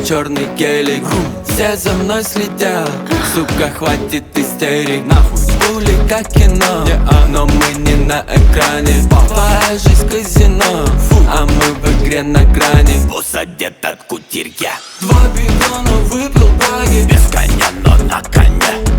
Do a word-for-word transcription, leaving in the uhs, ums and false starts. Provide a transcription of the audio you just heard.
черный гелик. Все за мной следят, сука, хватит истерик. Нахуй пули как кино, но мы не на экране. Твоя жизнь казино, а мы в игре на грани. Босс одет от кутирья, Два бидона выпил браги, без коня, но на коне.